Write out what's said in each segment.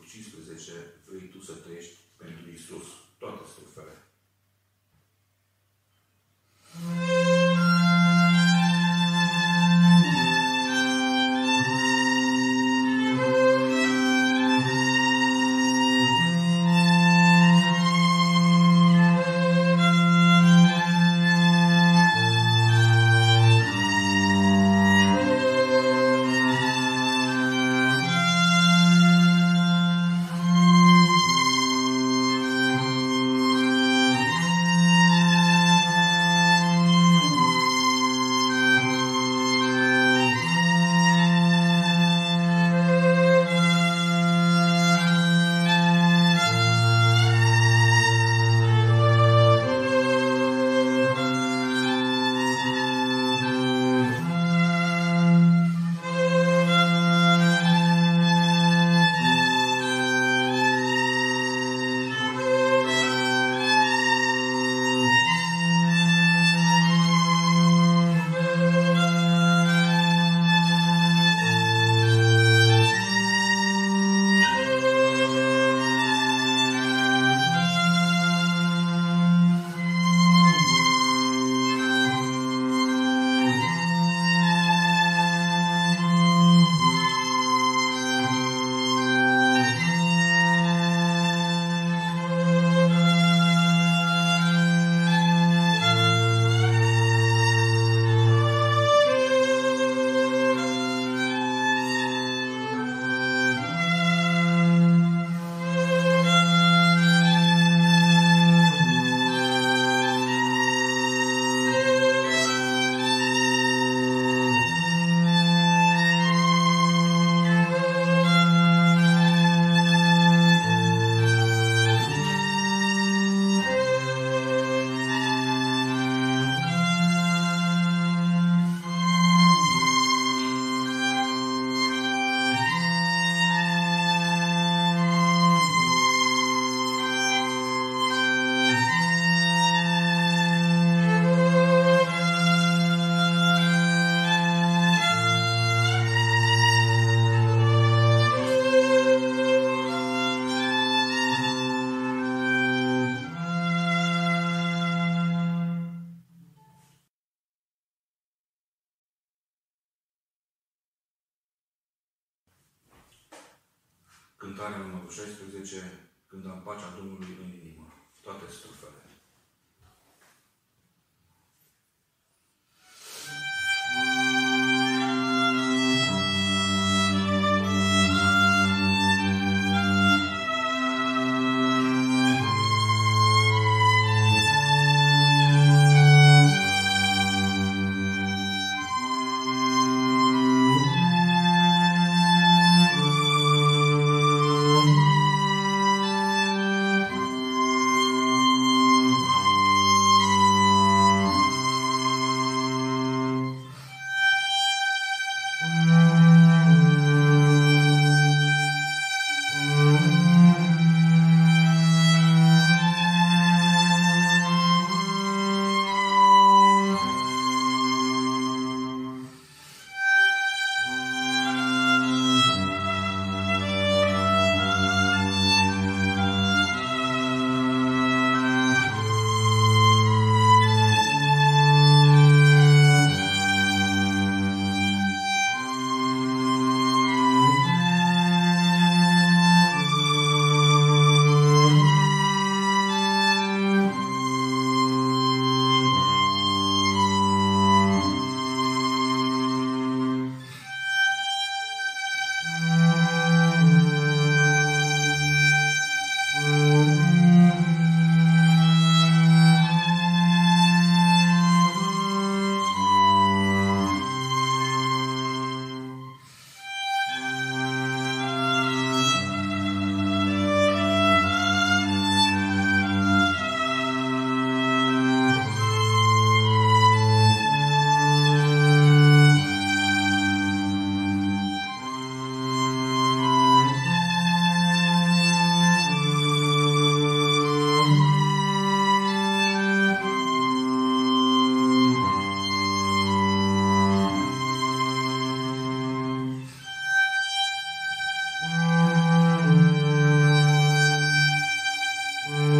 15 vrei tu să trăiești pentru Iisus toate strufele. Cântarea numărul 16, când am pacea Domnului în inimă, toate strufele.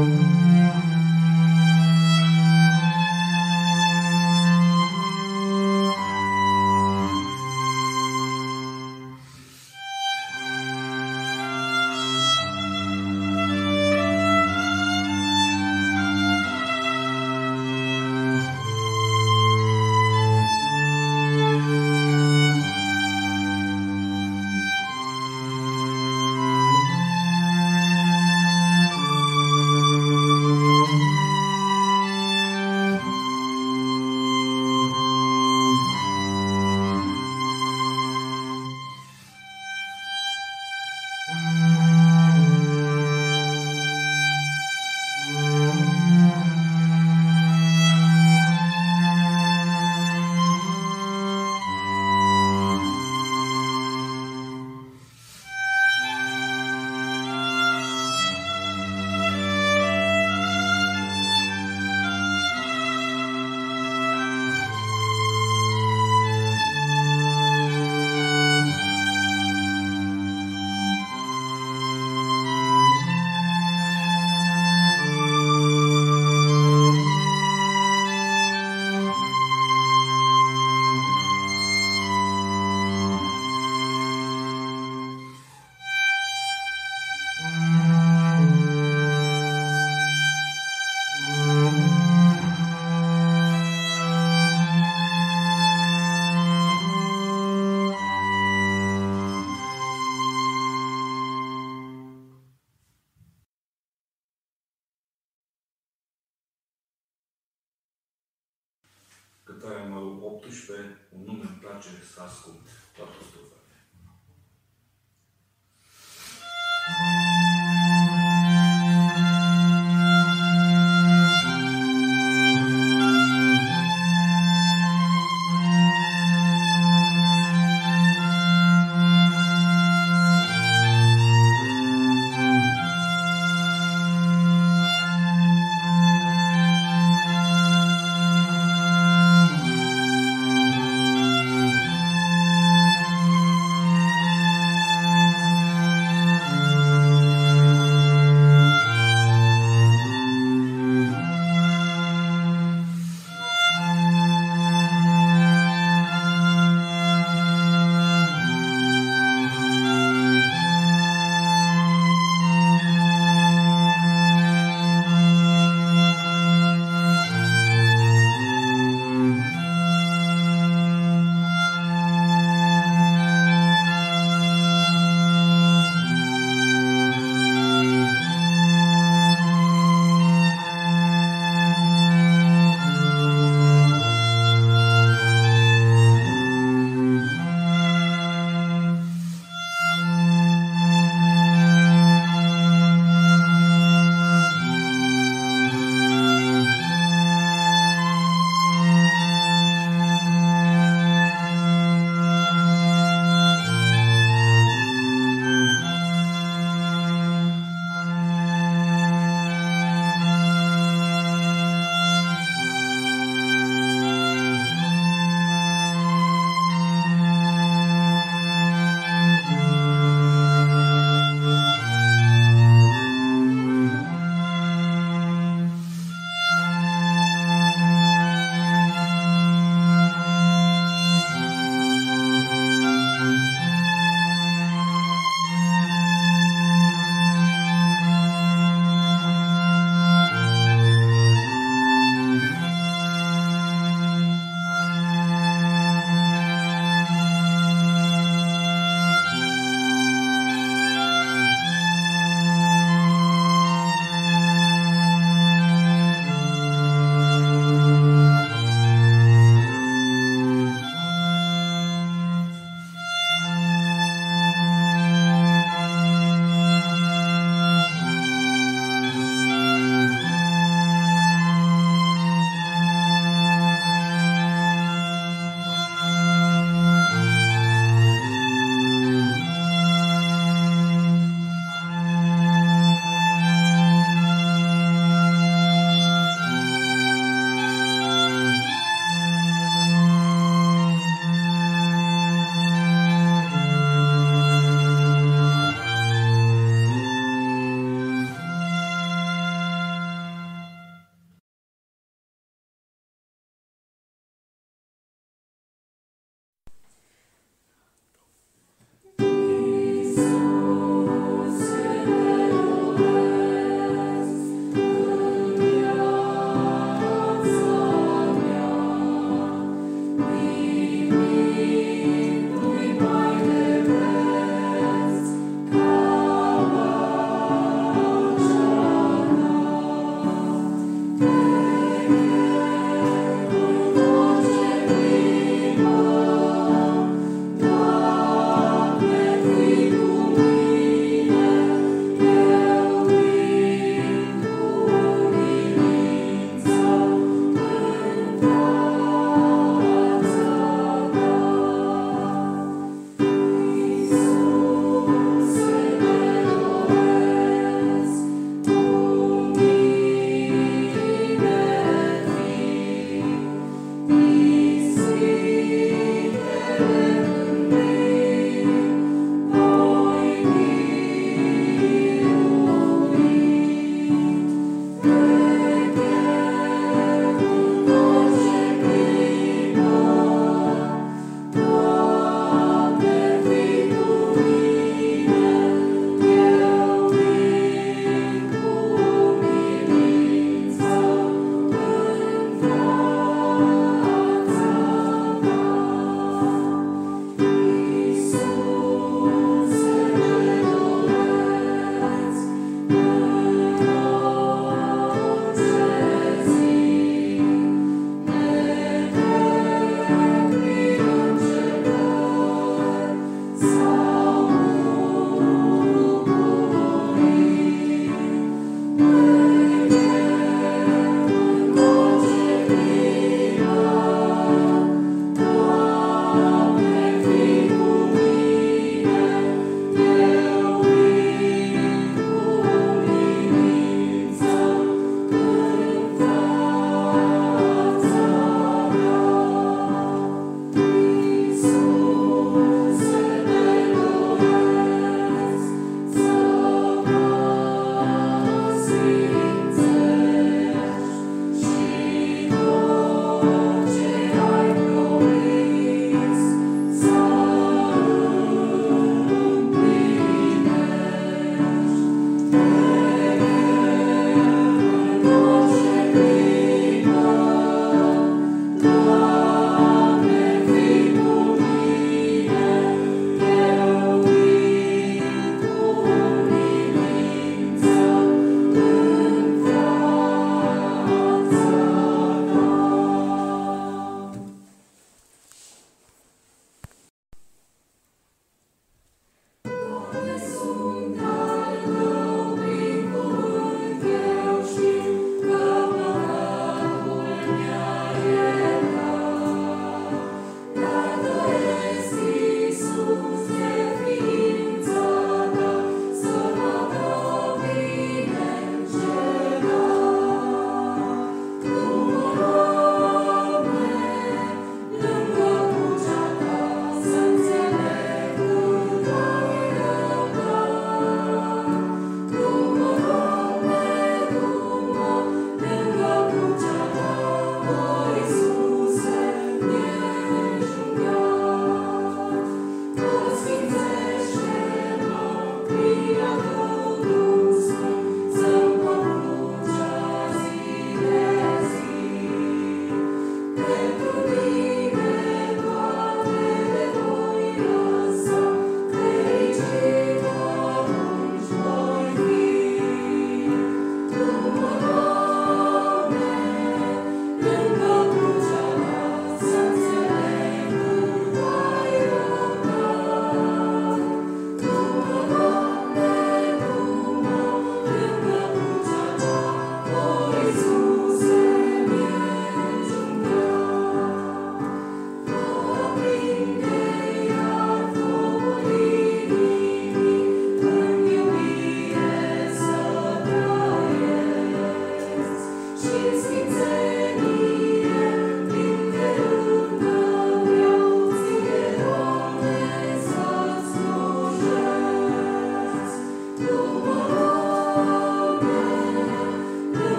Cântarea numărul 18, un nume îmi place să ascult, toată strofele.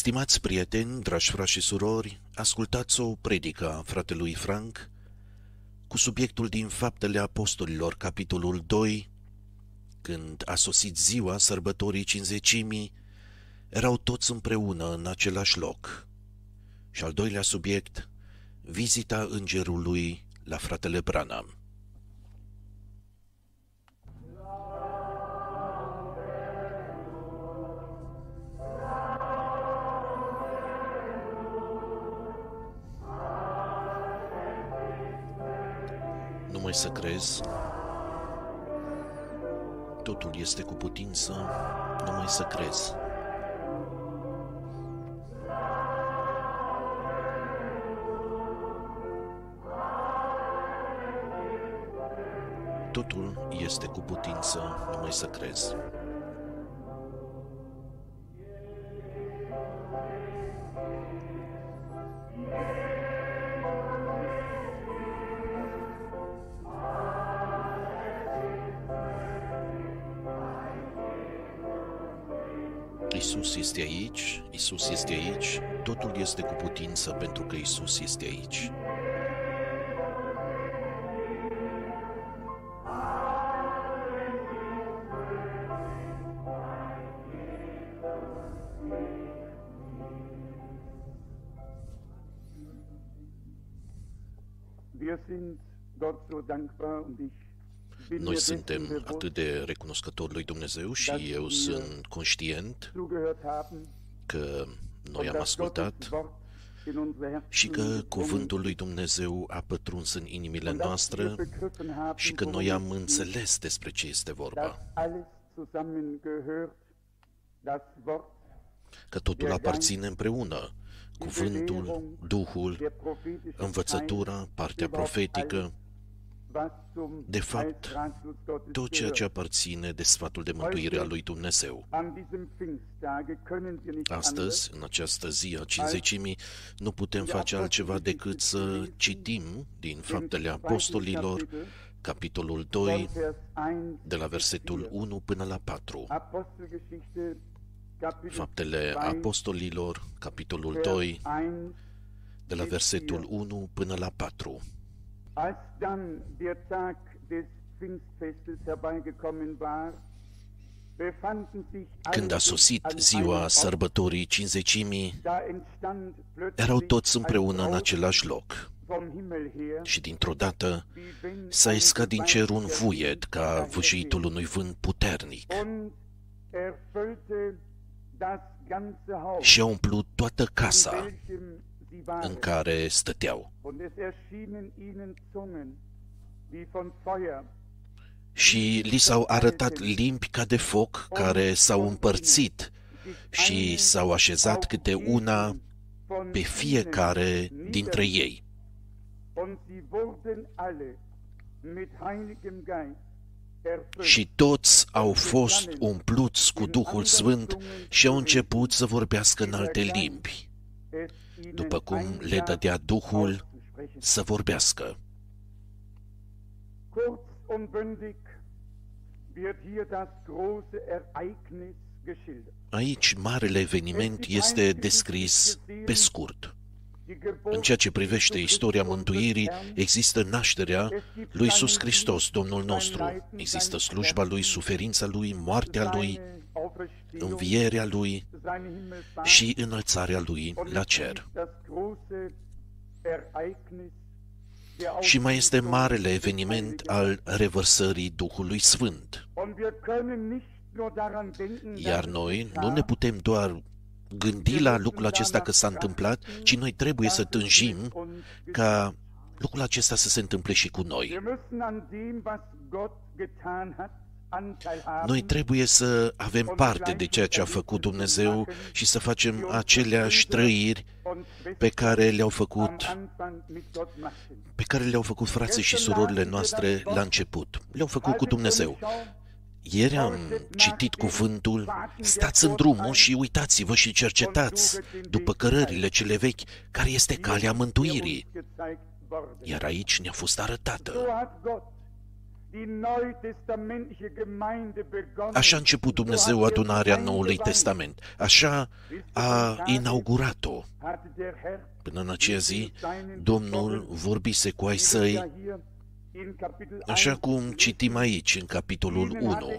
Stimați prieteni, dragi frați și surori, ascultați o predică a fratelui Frank cu subiectul din Faptele Apostolilor, capitolul 2, când a sosit ziua sărbătorii Cincizecimii, erau toți împreună în același loc. Și al doilea subiect, vizita îngerului la fratele Branham. Numai să crezi, totul este cu putință, numai să crezi. Totul este cu putință, numai să crezi. Isus este aici, Isus este aici, totul este cu putință pentru că Isus este aici. Noi suntem atât de recunoscători lui Dumnezeu și eu sunt conștient că noi am ascultat și că cuvântul lui Dumnezeu a pătruns în inimile noastre și că noi am înțeles despre ce este vorba. Că totul aparține împreună. Cuvântul, Duhul, învățătura, partea profetică, de fapt, tot ceea ce aparține de sfatul de mântuire a lui Dumnezeu. Astăzi, în această zi a Cincizecimii, nu putem face altceva decât să citim din Faptele Apostolilor, capitolul 2, de la versetul 1 până la 4. Faptele Apostolilor, capitolul 2, de la versetul 1 până la 4. Als dann der Tag des Pfingstfestes herbeigekommen war, befanden sich Când a sosit ziua sărbătorii Cincizecimii, erau toți împreună în același loc. Și dintr-o dată s-a iscat din cer un vuiet ca vâșitul unui vânt puternic și a umplut toată casa în care stăteau. Și li s-au arătat limbi ca de foc care s-au împărțit și s-au așezat câte una pe fiecare dintre ei. Și toți au fost umpluți cu Duhul Sfânt și au început să vorbească în alte limbi, după cum le dădea Duhul să vorbească. Aici, marele eveniment este descris pe scurt. În ceea ce privește istoria mântuirii, există nașterea lui Iisus Hristos, Domnul nostru. Există slujba Lui, suferința Lui, moartea Lui, învierea Lui și înălțarea Lui la cer. Și mai este marele eveniment al revărsării Duhului Sfânt. Iar noi nu ne putem doar gândi la lucrul acesta că s-a întâmplat, ci noi trebuie să tânjim ca lucrul acesta să se întâmple și cu noi. Noi trebuie să avem parte de ceea ce a făcut Dumnezeu și să facem aceleași trăiri pe care le-au făcut frații și surorile noastre la început. Le-au făcut cu Dumnezeu. Ieri am citit cuvântul, stați în drumul și uitați-vă și cercetați după cărările cele vechi care este calea mântuirii. Iar aici ne-a fost arătată. Așa a început Dumnezeu adunarea Noului Testament. Așa a inaugurat-o. Până în aceea zi, Domnul vorbise cu ai săi, așa cum citim aici, în capitolul 1.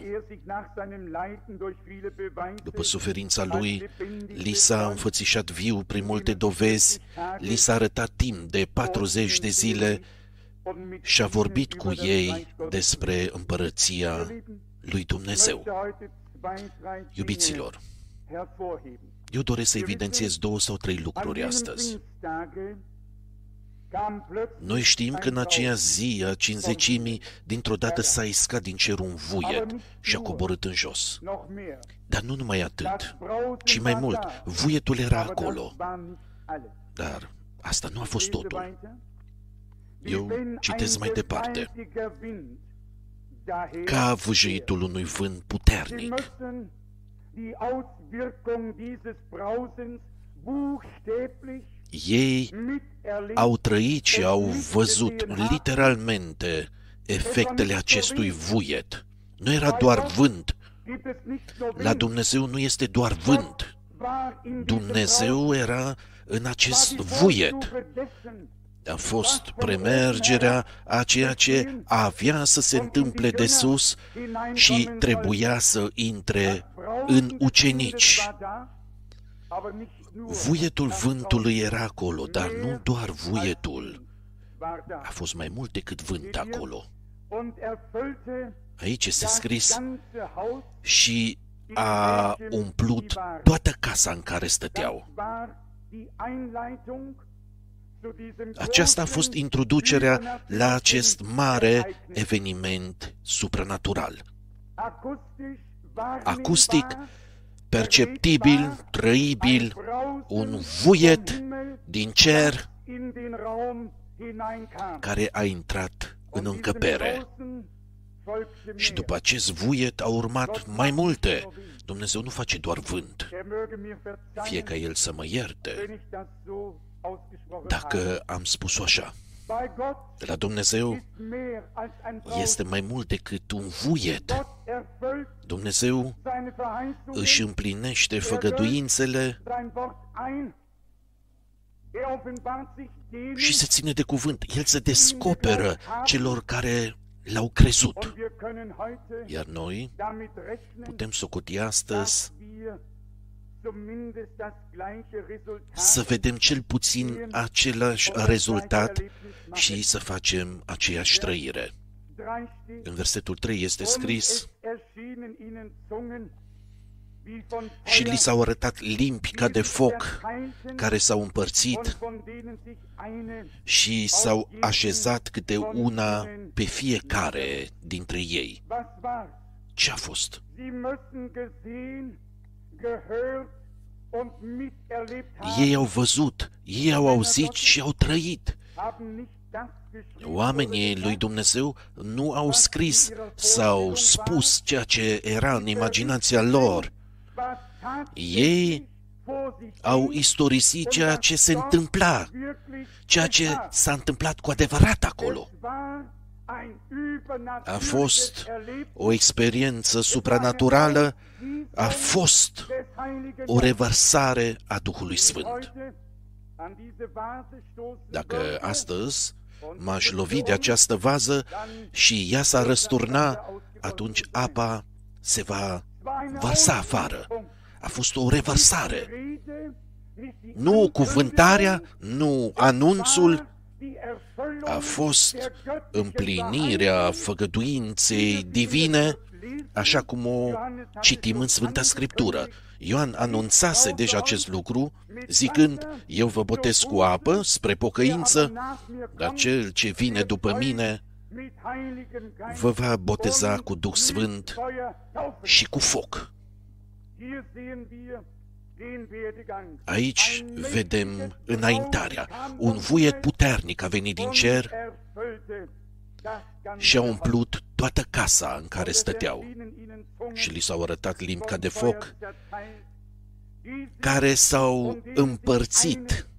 După suferința lui, li s-a înfățișat viu prin multe dovezi, li s-a arătat timp de 40 de zile și a vorbit cu ei despre împărăția lui Dumnezeu. Iubiților, eu doresc să evidențiez 2 sau 3 lucruri astăzi. Noi știm că în aceea zi a Cincizecimii, dintr-o dată s-a iscat din cer un vuiet și a coborât în jos. Dar nu numai atât, ci mai mult, vuietul era acolo. Dar asta nu a fost totul. Eu citesc mai departe. Ca vâjăitul unui vânt puternic. Ei au trăit și au văzut literalmente efectele acestui vuiet. Nu era doar vânt. La Dumnezeu nu este doar vânt. Dumnezeu era în acest vuiet. A fost premergerea a ceea ce avea să se întâmple de sus și trebuia să intre în ucenici. Vuietul vântului era acolo, dar nu doar vuietul. A fost mai mult decât vânt acolo. Aici este scris și a umplut toată casa în care stăteau. Aceasta a fost introducerea la acest mare eveniment supranatural. Acustic, perceptibil, trăibil, un vuiet din cer care a intrat în încăpere. Și după acest vuiet au urmat mai multe. Dumnezeu nu face doar vânt. Fie ca El să mă ierte dacă am spus-o așa. De la Dumnezeu este mai mult decât un vuiet. Dumnezeu își împlinește făgăduințele și se ține de cuvânt. El se descoperă celor care l-au crezut. Iar noi putem socoti astăzi să vedem cel puțin același rezultat și să facem aceeași trăire. În versetul 3 este scris: și li s-au arătat limbi ca de foc, care s-au împărțit și s-au așezat câte una pe fiecare dintre ei. Ce a fost? Ei au văzut, ei au auzit și au trăit. Oamenii lui Dumnezeu nu au scris sau spus ceea ce era în imaginația lor. Ei au istorisit ceea ce se întâmpla, ceea ce s-a întâmplat cu adevărat acolo. A fost o experiență supranaturală, a fost o revărsare a Duhului Sfânt. Dacă astăzi m-aș lovi de această vază și ea s-ar răsturna, atunci apa se va vărsa afară. A fost o revărsare. Nu cuvântarea, nu anunțul, a fost împlinirea făgăduinței divine, așa cum o citim în Sfânta Scriptură. Ioan anunțase deja acest lucru, zicând: eu vă botez cu apă spre pocăință, dar cel ce vine după mine vă va boteza cu Duh Sfânt și cu foc. Aici vedem înaintarea. Un vuiet puternic a venit din cer și a umplut toată casa în care stăteau. Și li s-au arătat limbi ca de foc, care s-au împărțit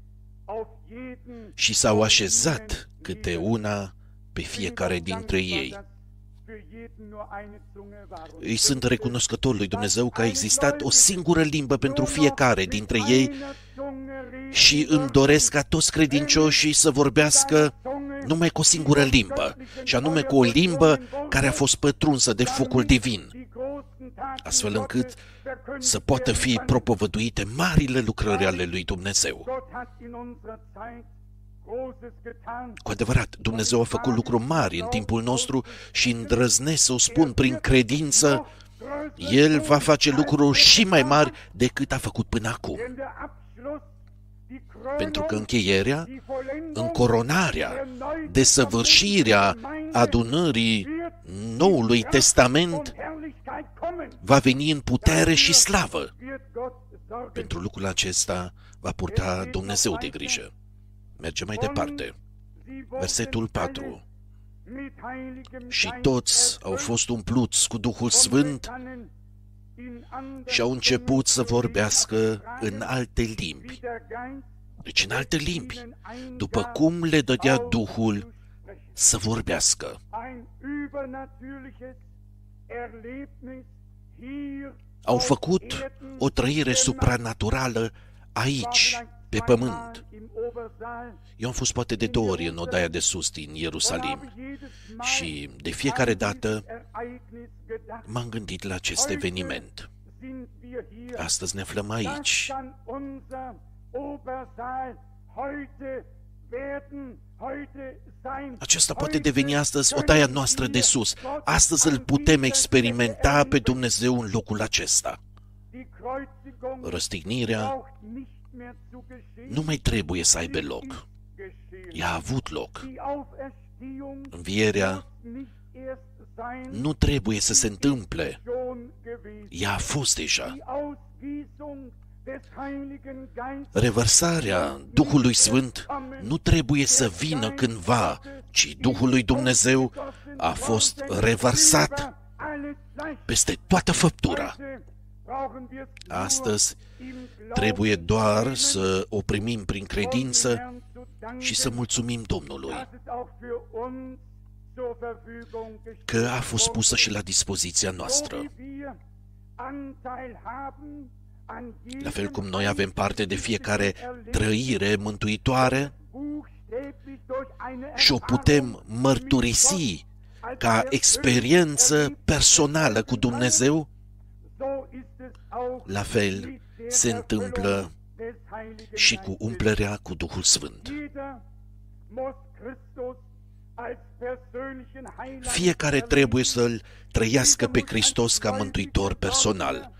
și s-au așezat câte una pe fiecare dintre ei. Îi sunt recunoscător lui Dumnezeu că a existat o singură limbă pentru fiecare dintre ei și îmi doresc ca toți credincioșii să vorbească numai cu o singură limbă, și anume cu o limbă care a fost pătrunsă de focul divin, astfel încât să poată fi propovăduite marile lucrări ale lui Dumnezeu. Cu adevărat, Dumnezeu a făcut lucruri mari în timpul nostru și îndrăznesc să o spun prin credință, El va face lucruri și mai mari decât a făcut până acum. Pentru că încheierea, încoronarea, desăvârșirea adunării Noului Testament va veni în putere și slavă. Pentru lucrul acesta va purta Dumnezeu de grijă. Mergem mai departe. Versetul 4. Și toți au fost umpluți cu Duhul Sfânt și au început să vorbească în alte limbi. Deci în alte limbi, după cum le dădea Duhul să vorbească. Au făcut o trăire supranaturală aici, pe pământ. Eu am fost poate de 2 ori în odaia de sus din Ierusalim și de fiecare dată m-am gândit la acest eveniment. Astăzi ne aflăm aici. Aceasta poate deveni astăzi odaia noastră de sus. Astăzi îl putem experimenta pe Dumnezeu în locul acesta. Răstignirea nu mai trebuie să aibă loc. Ea a avut loc. Învierea nu trebuie să se întâmple. Ea a fost deja. Revărsarea Duhului Sfânt nu trebuie să vină cândva, ci Duhul lui Dumnezeu a fost revărsat peste toată făptura. Astăzi trebuie doar să o primim prin credință și să mulțumim Domnului că a fost pusă și la dispoziția noastră. La fel cum noi avem parte de fiecare trăire mântuitoare și o putem mărturisi ca experiență personală cu Dumnezeu, la fel se întâmplă și cu umplerea cu Duhul Sfânt. Fiecare trebuie să-L trăiască pe Hristos ca mântuitor personal.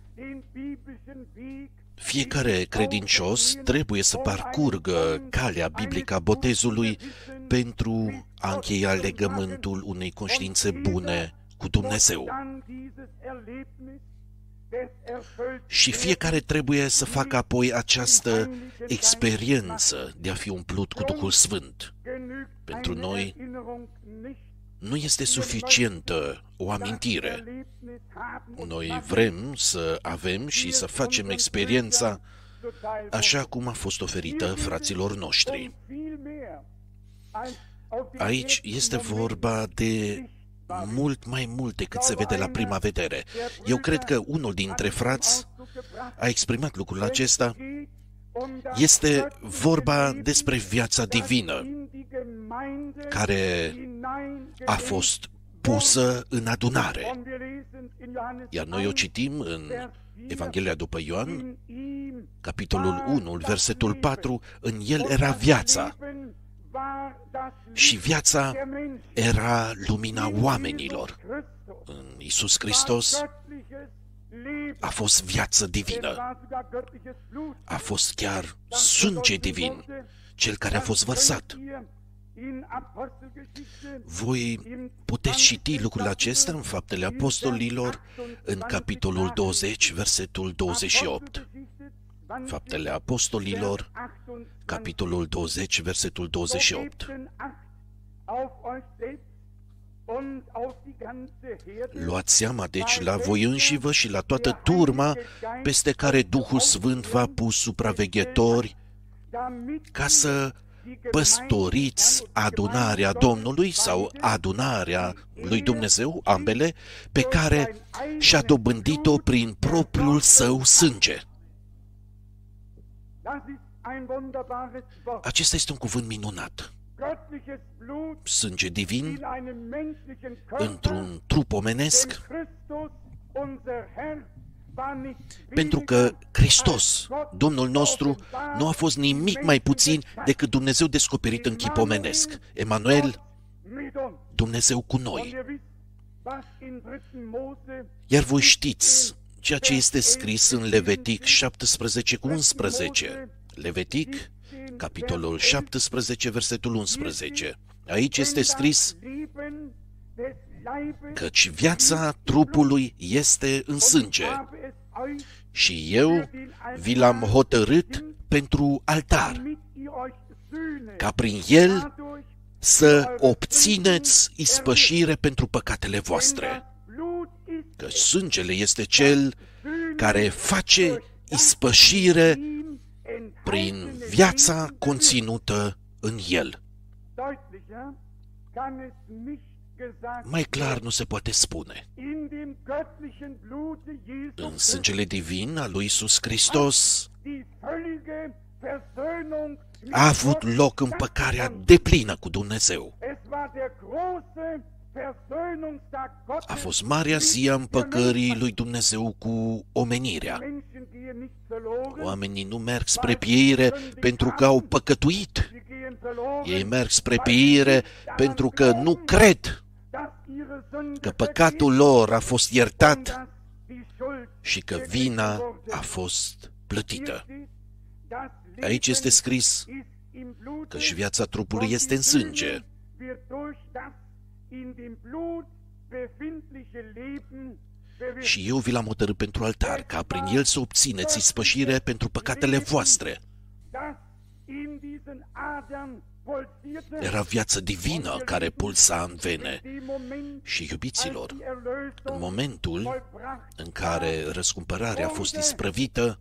Fiecare credincios trebuie să parcurgă calea biblică a botezului pentru a încheia legământul unei conștiințe bune cu Dumnezeu. Și fiecare trebuie să facă apoi această experiență de a fi umplut cu Duhul Sfânt. Pentru noi nu este suficientă o amintire. Noi vrem să avem și să facem experiența așa cum a fost oferită fraților noștri. Aici este vorba de mult mai mult decât se vede la prima vedere. Eu cred că unul dintre frați a exprimat lucrul acesta. Este vorba despre viața divină care a fost pusă în adunare. Iar noi o citim în Evanghelia după Ioan, capitolul 1, versetul 4, în el era viața. Și viața era lumina oamenilor. În Iisus Hristos a fost viață divină. A fost chiar sânge divin, cel care a fost vărsat. Voi puteți citi lucrul acesta în Faptele Apostolilor, în capitolul 20, versetul 28. Faptele Apostolilor, capitolul 20, versetul 28. Luați seama, deci, la voi înșivă și la toată turma peste care Duhul Sfânt v-a pus supraveghetori, ca să păstoriți adunarea Domnului sau adunarea lui Dumnezeu, ambele, pe care și-a dobândit-o prin propriul său sânge. Acesta este un cuvânt minunat. Sânge divin într-un trup omenesc, pentru că Hristos, Domnul nostru, nu a fost nimic mai puțin decât Dumnezeu descoperit în chip omenesc. Emanuel, Dumnezeu cu noi. Iar voi știți ceea ce este scris în Levitic 17:11. Levitic, capitolul 17, versetul 11. Aici este scris: căci viața trupului este în sânge și eu vi l-am hotărât pentru altar, ca prin el să obțineți ispășire pentru păcatele voastre. Că sângele este cel care face ispășire prin viața conținută în el. Mai clar nu se poate spune. În sângele divin al lui Iisus Hristos a avut loc împăcarea deplină cu Dumnezeu. A fost marea zi a împăcării lui Dumnezeu cu omenirea. Oamenii nu merg spre pieire pentru că au păcătuit. Ei merg spre pieire pentru că nu cred că păcatul lor a fost iertat și că vina a fost plătită. Aici este scris că și viața trupului este în sânge. Și eu vi l-am hotărât pentru altar, ca prin el să obțineți ispășire pentru păcatele voastre. Era viața divină care pulsa în vene. Și, iubiților, în momentul în care răscumpărarea a fost isprăvită,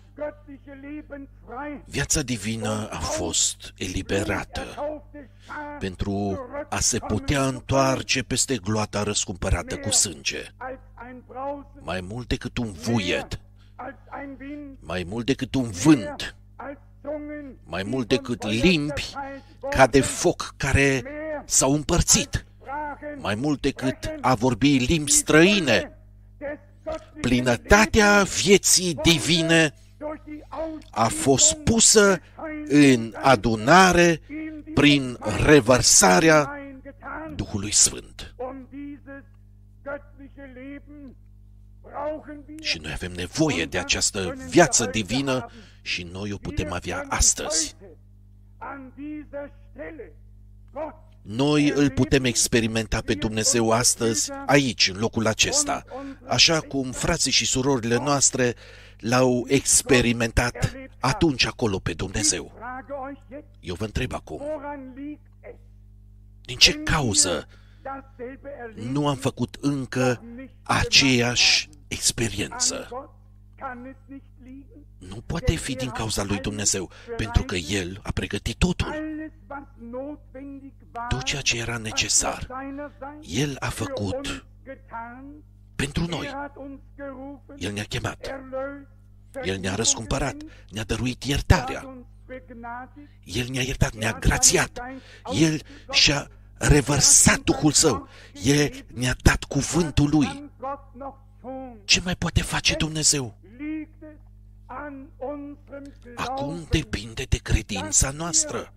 viața divină a fost eliberată pentru a se putea întoarce peste gloata răscumpărată cu sânge. Mai mult decât un vuiet, mai mult decât un vânt, mai mult decât limbi ca de foc care s-au împărțit, mai mult decât a vorbi limbi străine, plinătatea vieții divine a fost pusă în adunare prin revărsarea Duhului Sfânt. Și noi avem nevoie de această viață divină și noi o putem avea astăzi. Noi îl putem experimenta pe Dumnezeu astăzi, aici, în locul acesta, așa cum frații și surorile noastre l-au experimentat atunci acolo pe Dumnezeu. Eu vă întreb acum, din ce cauză nu am făcut încă aceeași experiență? Nu poate fi din cauza lui Dumnezeu, pentru că El a pregătit totul. Tot ceea ce era necesar, El a făcut pentru noi. El ne-a chemat. El ne-a răscumpărat, ne-a dăruit iertarea. El ne-a iertat, ne-a grațiat. El și-a revărsat Duhul Său. El ne-a dat cuvântul Lui. Ce mai poate face Dumnezeu? Acum depinde de credința noastră.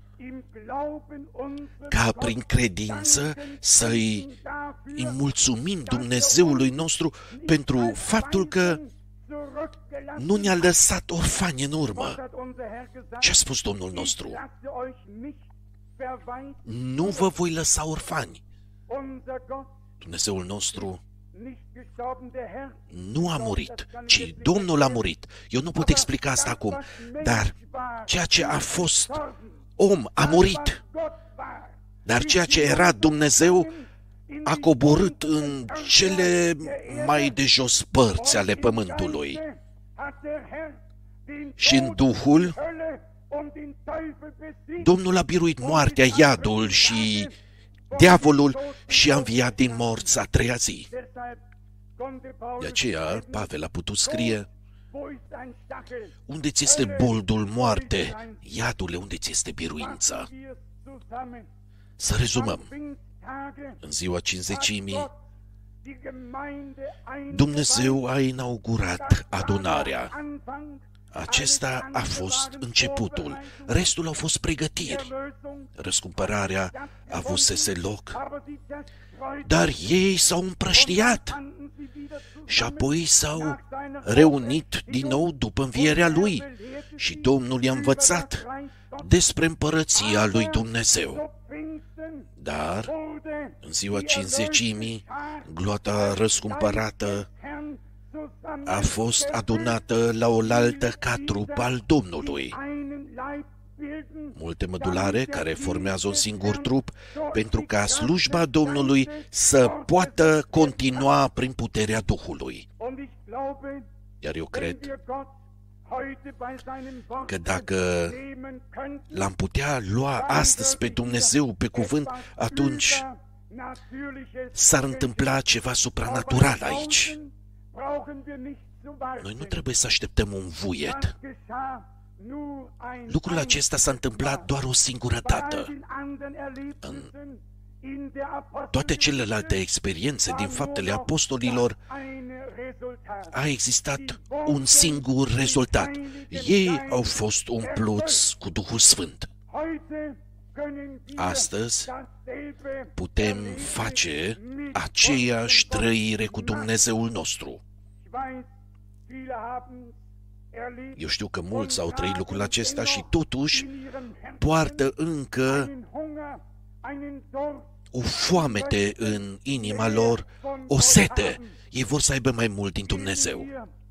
Ca prin credință să-i mulțumim Dumnezeului nostru pentru faptul că nu ne-a lăsat orfani în urmă. Ce a spus Domnul nostru? Nu vă voi lăsa orfani. Dumnezeul nostru nu a murit, ci Domnul a murit. Eu nu pot explica asta acum, dar ceea ce a fost om a murit. Dar ceea ce era Dumnezeu a coborât în cele mai de jos părți ale pământului. Și în Duhul Domnul a biruit moartea, iadul și diavolul și a înviat din morți a treia zi. De aceea, Pavel a putut scrie: unde ți este boldul, moarte, iadule, unde ți este biruința? Să rezumăm. În ziua Cincizecimii, Dumnezeu a inaugurat adunarea. Acesta a fost începutul. Restul au fost pregătiri. Răscumpărarea avusese loc, dar ei s-au împrăștiat și apoi s-au reunit din nou după învierea lui și Domnul i-a învățat despre împărăția lui Dumnezeu. Dar, în ziua Cincizecimii, gloata răscumpărată a fost adunată la oaltă ca trup al Domnului. Multe mădulare care formează un singur trup pentru ca slujba Domnului să poată continua prin puterea Duhului. Iar eu cred că dacă l-am putea lua astăzi pe Dumnezeu pe cuvânt, atunci s-ar întâmpla ceva supranatural aici. Noi nu trebuie să așteptăm un vuiet. Lucrul acesta s-a întâmplat doar o singură dată. În toate celelalte experiențe din faptele apostolilor a existat un singur rezultat. Ei au fost umpluți cu Duhul Sfânt. Astăzi putem face aceeași trăire cu Dumnezeul nostru. Eu știu că mulți au trăit lucrul acesta și totuși poartă încă o foamete în inima lor, o sete. Ei vor să aibă mai mult din Dumnezeu.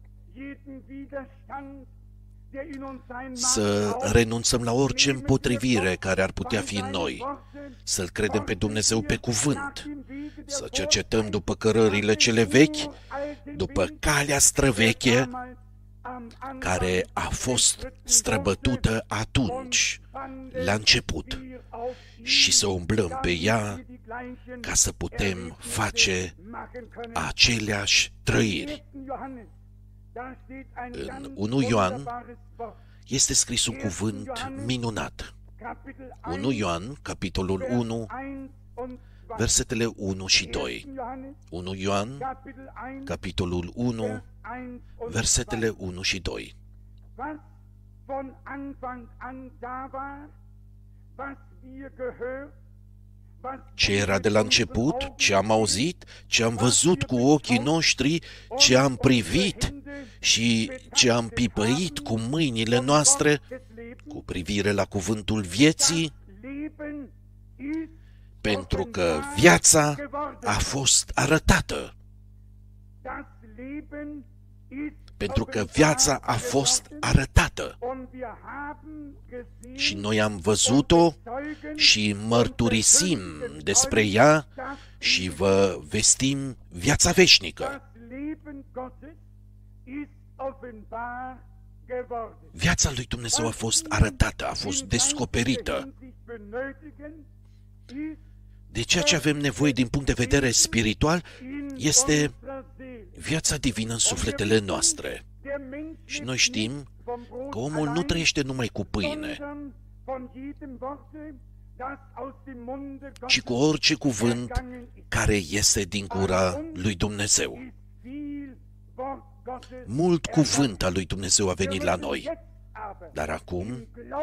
Să renunțăm la orice împotrivire care ar putea fi în noi, să-L credem pe Dumnezeu pe cuvânt, să cercetăm după cărările cele vechi, după calea străveche, care a fost străbătută atunci, la început, și să umblăm pe ea ca să putem face aceleași trăiri. În 1 Ioan este scris un cuvânt minunat. 1 Ioan, capitolul 1, versetele 1 și 2. 1 Ioan, capitolul 1, versetele 1 și 2. Ce era de la început, ce am auzit, ce am văzut cu ochii noștri, ce am privit și ce am pipăit cu mâinile noastre cu privire la cuvântul vieții, pentru că viața a fost arătată. Pentru că viața a fost arătată. Și noi am văzut-o și mărturisim despre ea și vă vestim viața veșnică. Viața lui Dumnezeu a fost arătată, a fost descoperită. De ceea ce avem nevoie din punct de vedere spiritual este viața divină în sufletele noastre. Și noi știm că omul nu trăiește numai cu pâine, ci cu orice cuvânt care iese din gura lui Dumnezeu. Mult cuvânt al lui Dumnezeu a venit la noi, dar acum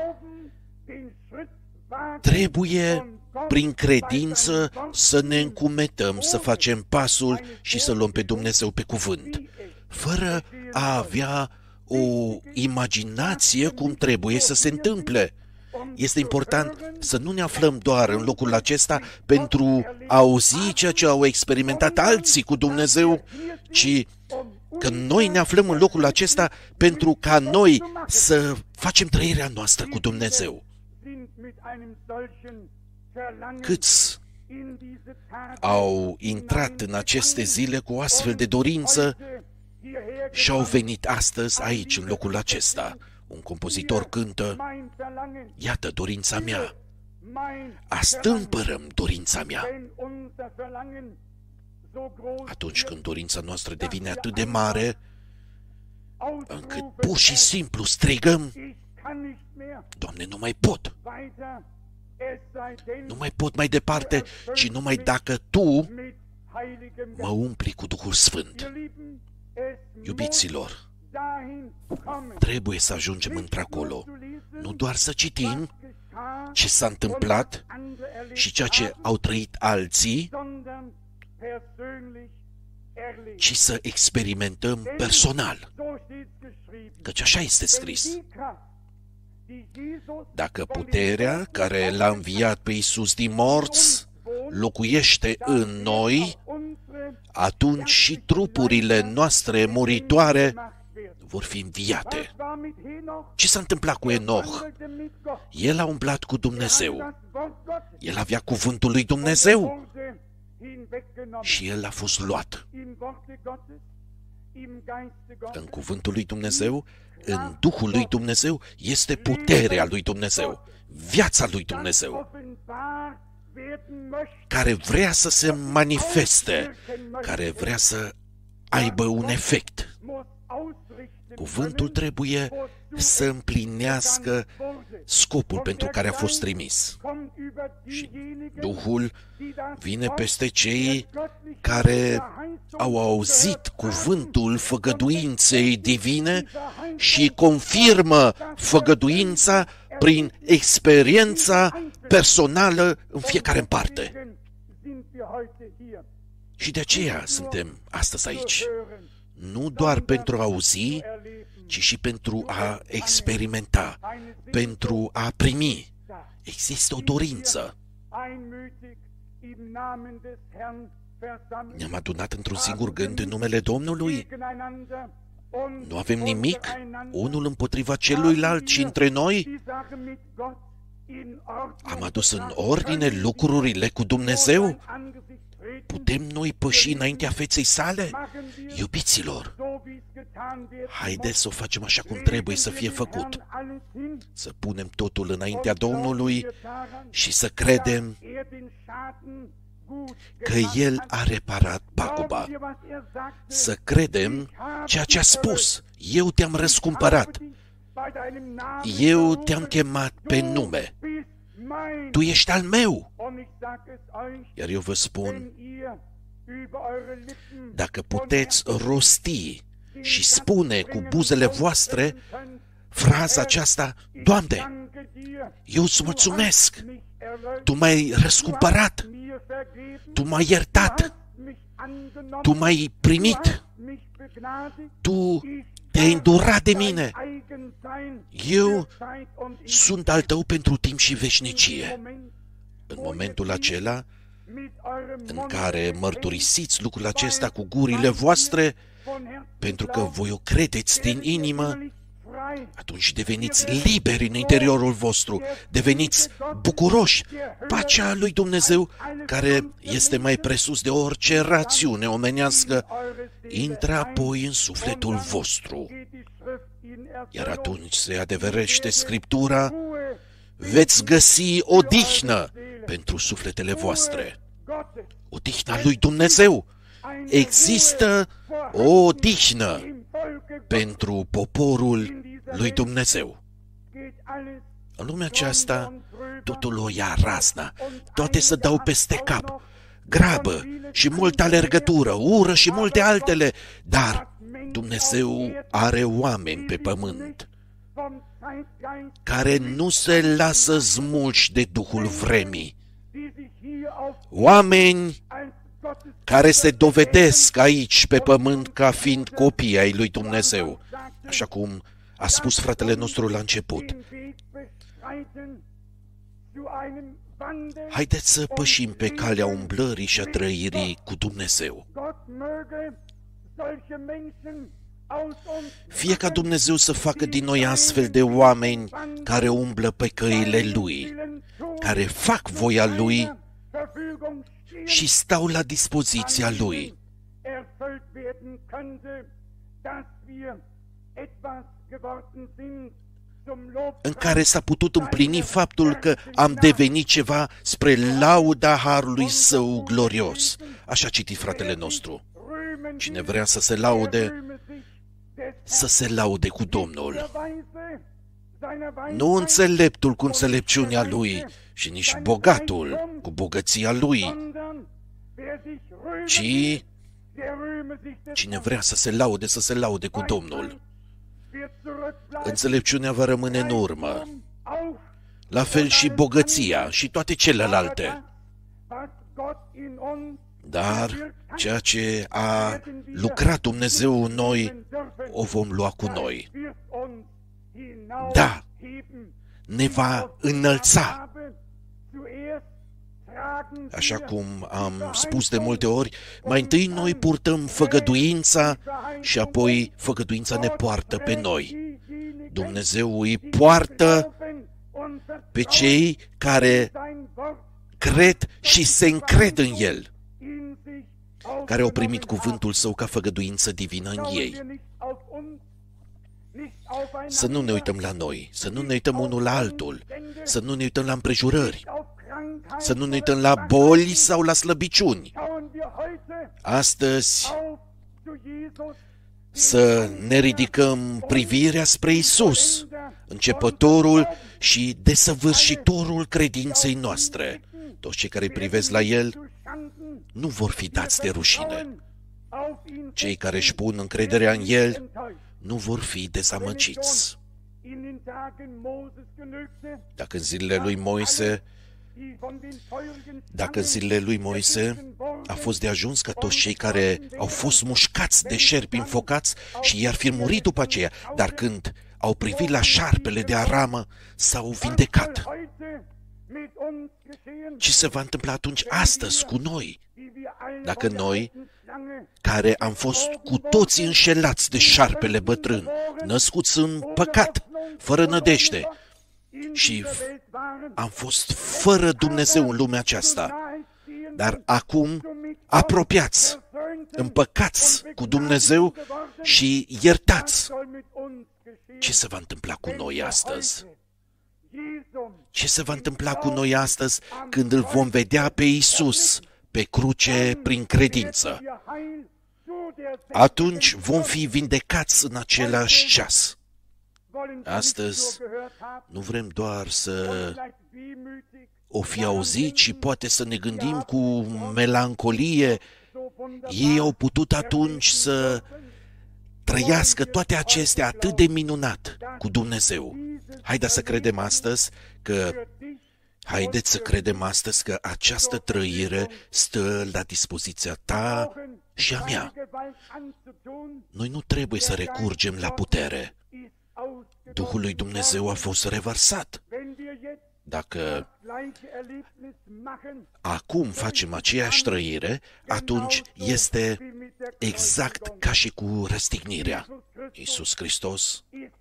trebuie, prin credință, să ne încumetăm, să facem pasul și să luăm pe Dumnezeu pe cuvânt, fără a avea o imaginație cum trebuie să se întâmple. Este important să nu ne aflăm doar în locul acesta pentru a auzi ceea ce au experimentat alții cu Dumnezeu, ci că noi ne aflăm în locul acesta pentru ca noi să facem trăirea noastră cu Dumnezeu. Câți au intrat în aceste zile cu o astfel de dorință și au venit astăzi aici, în locul acesta? Un compozitor cântă, mein Verlangen, iată dorința mea, mein astâmpărăm dorința mea. wenn unser Verlangen so groß Atunci wird, când dorința noastră devine atât de mare, încât ausrufen, pur și simplu strigăm, ich kann nicht mehr Doamne, nu mai pot, weiter, es sei denn, nu mai pot mai departe, ci numai dacă Tu mit heiligem mă Geist. umpli cu Duhul Sfânt. Ihr Lieben, es muss Iubiților, dahin kommen, trebuie să ajungem într-acolo, nu doar să citim ce s-a întâmplat și ceea ce au trăit alții, sondern persönlich erlebt. ci să experimentăm personal, So steht's geschrieben. căci așa este Denn scris. die Kraft, die Jesus Dacă puterea care l-a înviat pe Iisus din morți locuiește în noi, unsere atunci și trupurile noastre muritoare gemacht werden. vor fi înviate. Was war mit Henoch? Ce s-a întâmplat cu Enoch? Wandelte mit Gott. El a umblat cu Dumnezeu. Das Wort Gottes El avea cuvântul lui Dumnezeu wurde hinweggenommen. și el a fost luat. Im Worte Gottes, im Geiste Gottes, În cuvântul lui Dumnezeu, în Duhul lui Dumnezeu, este puterea lui Dumnezeu, viața lui Dumnezeu, offenbar werden möchte, care vrea să se manifeste, care vrea să aibă un efect. muss ausrichten Cuvântul trebuie să împlinească scopul pentru care a fost trimis. kommt über diejenigen, Duhul die das vine Wort peste cei göttlichen care Verheißung au auzit cuvântul făgăduinței divine și confirmă făgăduința prin experiența personală în fiecare în parte. Deswegen sind wir heute hier. Și de aceea suntem astăzi aici. Hören, Nu doar pentru a auzi, erleben, ci și pentru a experimenta, pentru a primi. da. Există o dorință. Einmütig im Namen des Herrn versammelt. Ne-am adunat într-un singur gând în numele Domnului. Gegeneinander und Nu avem nimic untereinander unul împotriva celuilalt și între noi. die Sache mit Gott in Ordnung Am adus în ordine lucrurile cu Dumnezeu. vor sein Angesicht treten, Putem noi păși înaintea feței sale? machen wir Iubiților, so, wie es getan wird. haideți să o facem așa cum trebuie să fie făcut. Să punem totul înaintea Domnului și să credem că El a reparat paguba. Să credem ceea ce a spus. Eu te-am răscumpărat. Eu te-am chemat pe nume. Tu ești al meu. Iar eu vă spun, dacă puteți rosti și spune cu buzele voastre fraza aceasta, Doamne, eu îți mulțumesc, Tu m-ai răscumpărat, Tu m-ai iertat, Tu m-ai primit, Tu te-ai îndurat de mine, eu sunt al Tău pentru timp și veșnicie. În momentul acela în care mărturisiți lucrul acesta cu gurile voastre, pentru că voi o credeți din inimă, atunci deveniți liberi în interiorul vostru, deveniți bucuroși. Pacea lui Dumnezeu, care este mai presus de orice rațiune omenească, intră apoi în sufletul vostru. Iar atunci se adeverește Scriptura, veți găsi odihnă pentru sufletele voastre. Odihna lui Dumnezeu. Există o odihnă pentru poporul lui Dumnezeu. În lumea aceasta, totul o ia razna, toate se dau peste cap, grabă și multă alergătură, ură și multe altele, dar Dumnezeu are oameni pe pământ care nu se lasă smulși de Duhul vremii, oameni care se dovedesc aici pe pământ ca fiind copii ai lui Dumnezeu, așa cum a spus fratele nostru la început. Haideți să pășim pe calea umblării și a trăirii cu Dumnezeu. Fie ca Dumnezeu să facă din noi astfel de oameni care umblă pe căile Lui, care fac voia Lui și stau la dispoziția Lui. în care s-a putut împlini faptul că am devenit ceva spre lauda harului său glorios. Așa citi fratele nostru. Cine vrea să se laude, să se laude cu Domnul. Nu înțeleptul cu înțelepciunea lui și nici bogatul cu bogăția lui, ci cine vrea să se laude, să se laude cu Domnul. Înțelepciunea va rămâne în urmă, la fel și bogăția și toate celelalte. Dar ceea ce a lucrat Dumnezeu în noi, o vom lua cu noi. Da, ne va înălța. Așa cum am spus de multe ori, mai întâi noi purtăm făgăduința și apoi făgăduința ne poartă pe noi. Dumnezeu îi poartă pe cei care cred și se încred în El, care au primit cuvântul Său ca făgăduință divină în ei. Să nu ne uităm la noi, să nu ne uităm unul la altul, să nu ne uităm la împrejurări, să nu ne uităm la boli sau la slăbiciuni. Astăzi să ne ridicăm privirea spre Iisus, începătorul și desăvârșitorul credinței noastre. Toți cei care privesc la El nu vor fi dați de rușine. Cei care își pun încrederea în El nu vor fi dezamăgiți. Dacă în zilele lui Moise a fost de ajuns ca toți cei care au fost mușcați de șerpi înfocați și i-ar fi murit după aceea, dar când au privit la șarpele de aramă, s-au vindecat. Ce se va întâmpla atunci astăzi cu noi? Dacă noi, care am fost cu toții înșelați de șarpele bătrân, născuți în păcat, fără nădejde, și am fost fără Dumnezeu în lumea aceasta, dar acum apropiați, împăcați cu Dumnezeu și iertați. Ce se va întâmpla cu noi astăzi? Ce se va întâmpla cu noi astăzi când îl vom vedea pe Iisus pe cruce prin credință? Atunci vom fi vindecați în același ceas. Astăzi nu vrem doar să o fi auzit și poate să ne gândim cu melancolie. Ei au putut atunci să trăiască toate acestea atât de minunat cu Dumnezeu. Haideți să credem astăzi că această trăire stă la dispoziția ta și a mea. Noi nu trebuie să recurgem la putere. Duhul lui Dumnezeu a fost revărsat. Dacă acum facem aceeași trăire, atunci este exact ca și cu răstignirea. Iisus Hristos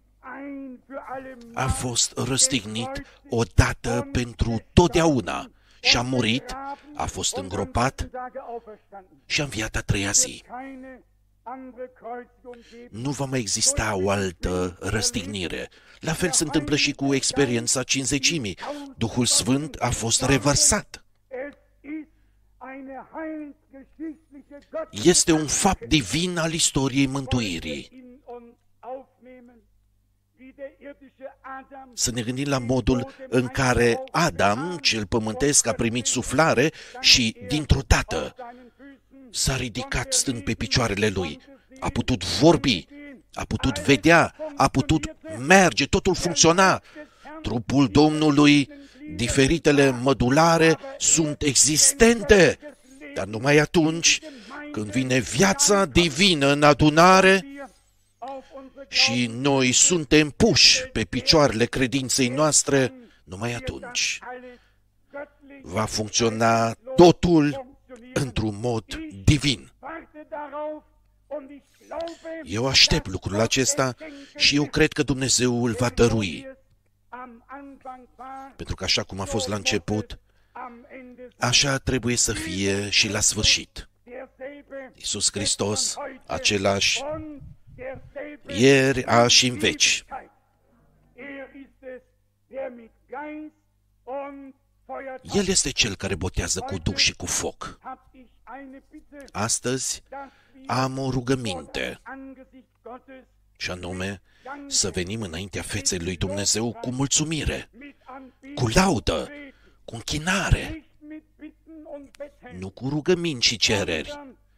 a fost răstignit odată pentru totdeauna și a murit, a fost îngropat și a înviat a treia zi. Nu va mai exista o altă răstignire. La fel se întâmplă și cu experiența cincizecimii. Duhul Sfânt a fost revărsat. Este un fapt divin al istoriei mântuirii. Să ne gândim la modul în care Adam, cel pământesc, a primit suflare și, dintr-o dată, s-a ridicat stând pe picioarele lui. A putut vorbi, a putut vedea, a putut merge, totul funcționa. Trupul Domnului, diferitele mădulare sunt existente, dar numai atunci când vine viața divină în adunare și noi suntem puși pe picioarele credinței noastre, numai atunci va funcționa totul într-un mod divin. Eu aștept lucrul acesta și eu cred că Dumnezeu îl va dărui. Pentru că așa cum a fost la început, așa trebuie să fie și la sfârșit. Iisus Hristos, același ieri, azi și în veci. El este Cel care botează cu Duh și cu foc. Astăzi am o rugăminte, și anume să venim înaintea feței lui Dumnezeu cu mulțumire, cu laudă, cu închinare, nu cu rugăminți și cereri,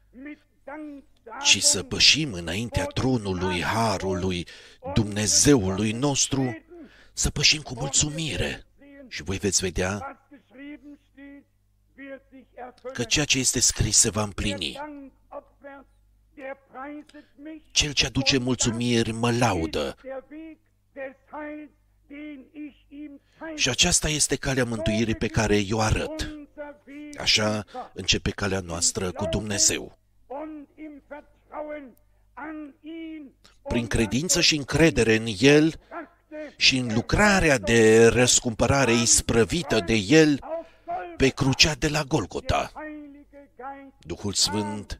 ci să pășim înaintea tronului Harului Dumnezeului nostru, să pășim cu mulțumire. Și voi veți vedea că ceea ce este scris se va împlini. Cel ce aduce mulțumiri mă laudă. Și aceasta este calea mântuirii pe care eu arăt. Așa începe calea noastră cu Dumnezeu. Prin credință și încredere în El și în lucrarea de răscumpărare isprăvită de El pe crucea de la Golgota. Duhul Sfânt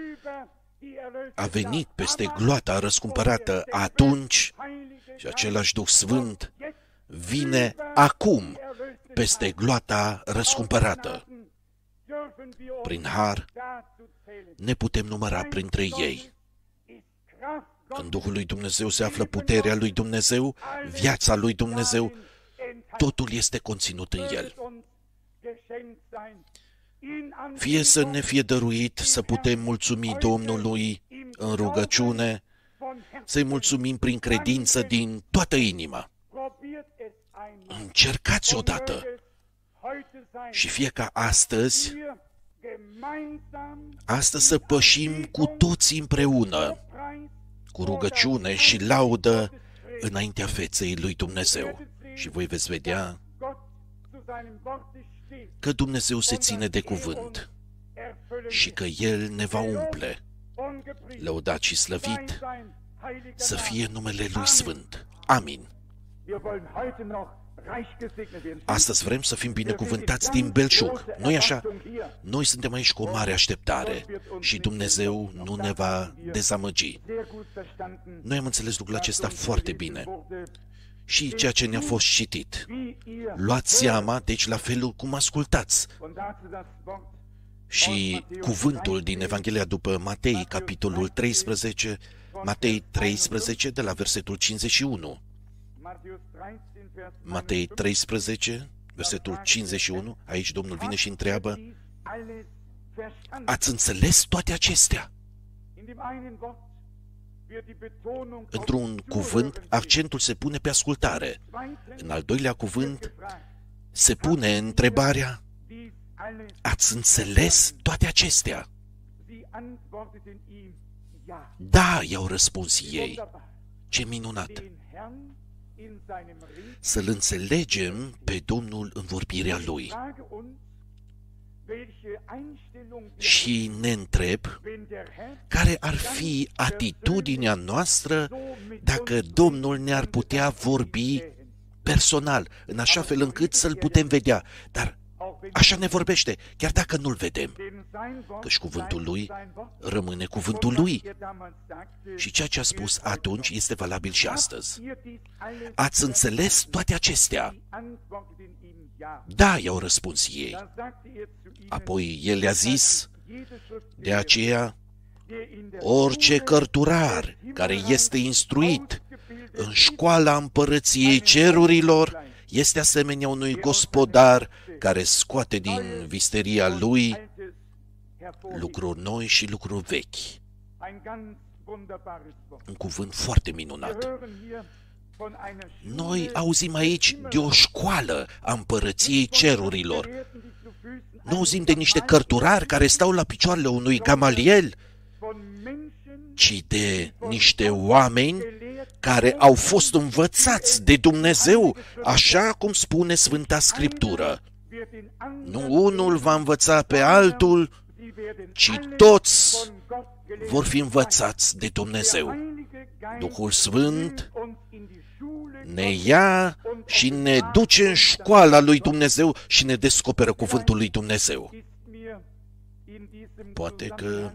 a venit peste gloata răscumpărată atunci și același Duh Sfânt vine acum peste gloata răscumpărată. Prin har ne putem număra printre ei. În Duhul lui Dumnezeu se află puterea lui Dumnezeu, viața lui Dumnezeu, totul este conținut în El. Fie să ne fie dăruit să putem mulțumi Domnului în rugăciune, să-i mulțumim prin credință din toată inima. Încercați odată și fie ca astăzi să pășim cu toți împreună, cu rugăciune și laudă înaintea feței lui Dumnezeu. Și voi veți vedea că Dumnezeu se ține de cuvânt și că El ne va umple. Lăudat și slăvit să fie numele Lui Sfânt. Amin. Astăzi vrem să fim binecuvântați din belșug. Nu-i așa? Noi suntem aici cu o mare așteptare și Dumnezeu nu ne va dezamăgi. Noi am înțeles lucrul acesta foarte bine. Și ceea ce ne-a fost citit. Luați seama, deci, la felul cum ascultați. Și cuvântul din Evanghelia după Matei, capitolul 13, Matei 13, de la versetul 51. Matei 13, versetul 51, aici Domnul vine și întreabă: ați înțeles toate acestea? Într-un cuvânt, accentul se pune pe ascultare. În al doilea cuvânt, se pune întrebarea: ați înțeles toate acestea? Da, i-au răspuns ei. Ce minunat! Să-L înțelegem pe Domnul în vorbirea Lui. Și ne întreb care ar fi atitudinea noastră dacă Domnul ne-ar putea vorbi personal, în așa fel încât să-L putem vedea. Dar așa ne vorbește, chiar dacă nu-L vedem, căci cuvântul Lui rămâne cuvântul Lui. Și ceea ce a spus atunci este valabil și astăzi. Ați înțeles toate acestea? Da, i-au răspuns ei. Apoi El le-a zis: de aceea, orice cărturar care este instruit în școala împărăției cerurilor este asemenea unui gospodar care scoate din visteria lui lucruri noi și lucruri vechi. Un cuvânt foarte minunat. Noi auzim aici de o școală a împărăției cerurilor. Nu auzim de niște cărturari care stau la picioarele unui Gamaliel, ci de niște oameni care au fost învățați de Dumnezeu, așa cum spune Sfânta Scriptură. Nu unul va învăța pe altul, ci toți vor fi învățați de Dumnezeu. Duhul Sfânt ne ia și ne duce în școala lui Dumnezeu și ne descoperă cuvântul lui Dumnezeu. Poate că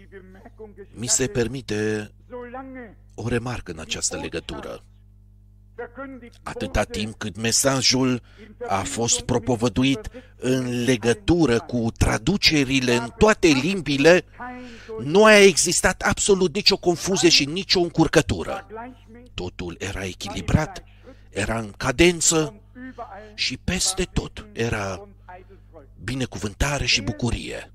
mi se permite o remarcă în această legătură. atâta timp cât mesajul a fost propovăduit în legătură cu traducerile în toate limbile, nu a existat absolut nicio confuzie și nicio încurcătură. Totul era echilibrat, era în cadență și peste tot era binecuvântare și bucurie.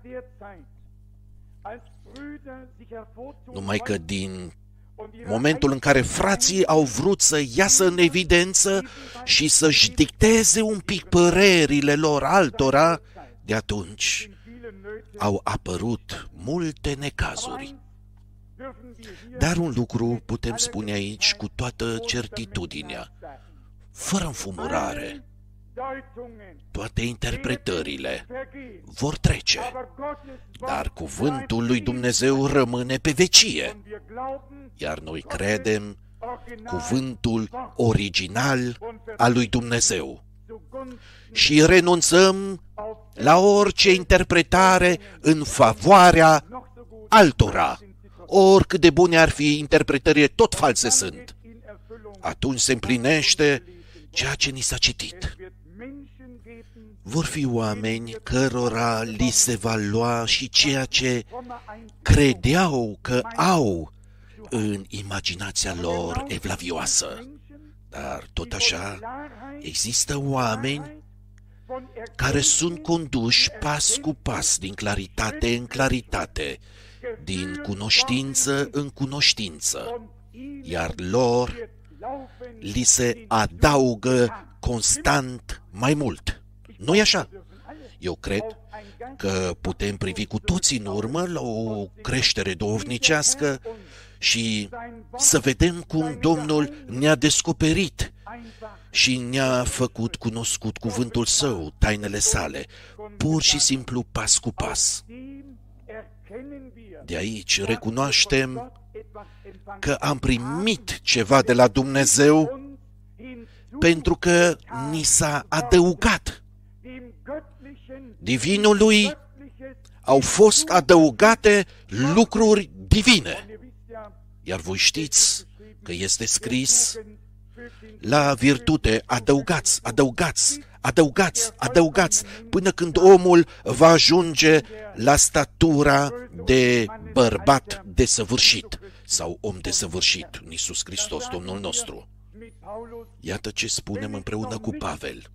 Numai că din momentul în care frații au vrut să iasă în evidență și să-și dicteze un pic părerile lor altora, de atunci au apărut multe necazuri. Dar un lucru putem spune aici cu toată certitudinea, fără înfumurare: toate interpretările vor trece, dar cuvântul lui Dumnezeu rămâne pe vecie, iar noi credem cuvântul original al lui Dumnezeu și renunțăm la orice interpretare în favoarea altora. Oricât de bune ar fi interpretările, tot false sunt. Atunci se împlinește ceea ce ni s-a citit. Vor fi oameni cărora li se va lua și ceea ce credeau că au în imaginația lor evlavioasă. Dar tot așa există oameni care sunt conduși pas cu pas, din claritate în claritate, din cunoștință în cunoștință, iar lor li se adaugă constant mai mult. Nu-i așa? Eu cred că putem privi cu toții în urmă la o creștere duhovnicească și să vedem cum Domnul ne-a descoperit și ne-a făcut cunoscut cuvântul Său, tainele sale, pur și simplu pas cu pas. De aici recunoaștem că am primit ceva de la Dumnezeu pentru că ni s-a adăugat. Divinului au fost adăugate lucruri divine. Iar voi știți că este scris: la virtute adăugați, adăugați, adăugați, adăugați, până când omul va ajunge la statura de bărbat desăvârșit sau om desăvârșit, în Iisus Hristos, Domnul nostru. Iată ce spunem împreună cu Pavel.